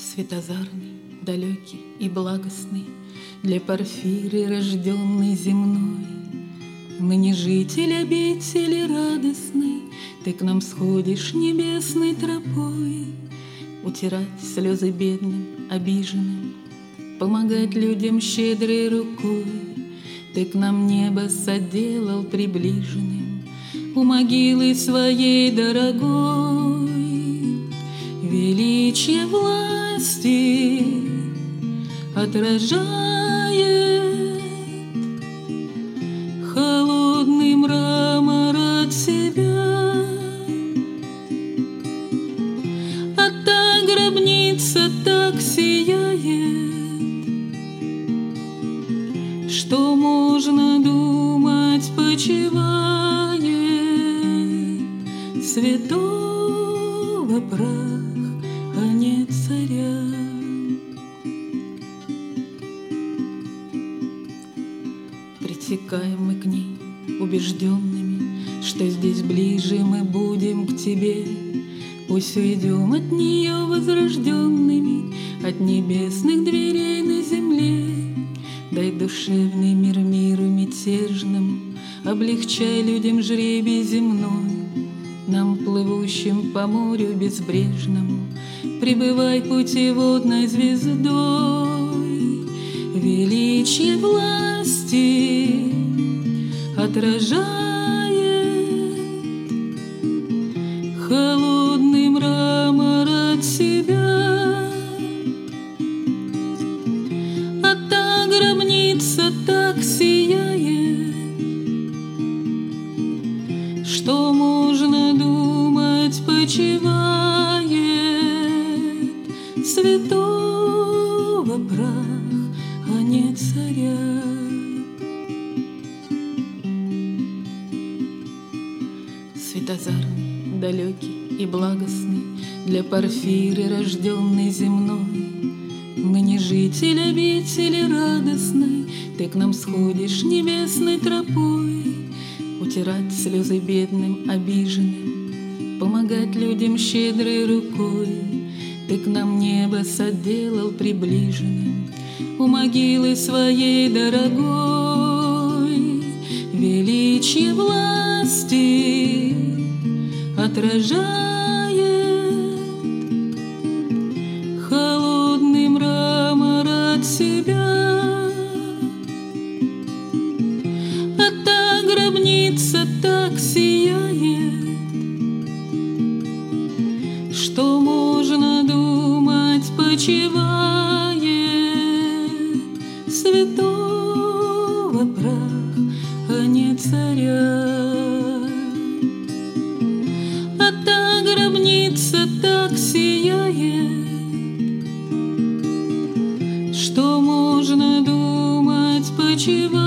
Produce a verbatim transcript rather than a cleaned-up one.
Светозарный, далекий и благостный, для Порфиры рожденный земной. Ныне житель обители радостной, ты к нам сходишь небесной тропой, утирать слезы бедным, обиженным, помогать людям щедрой рукой. Ты к нам небо соделал приближенным, у могилы своей дорогой. Величие власти отражает холодный мрамор от себя, а та гробница так сияет, что можно думать, почивает святого прах, а не царя. Притекаем мы к ней убежденными, что здесь ближе мы будем к тебе. Пусть уйдем от нее возрожденными, от небесных дверей на земле. Дай душевный мир миру мятежному, облегчай людям жребий земной. Нам, плывущим по морю безбрежному, пребывай путеводной звездой. Величие власти отражает холодный мрамор от себя, а та гробница так сияет, что можно думать, почивает святого прах, а не царя. Светозарный, далекий и благостный, для Порфиры рожденный земной. Ныне житель обители радостной, ты к нам сходишь небесной тропой, утирать слезы бедным, обиженным, помогать людям щедрой рукой. Ты к нам небо соделал приближенным, у могилы своей дорогой. Величие власти отражает холодный мрамор от себя, а та гробница так сияет, что можно думать, почивает святого прах, а не царя. А та гробница так сияет, что можно думать, почивает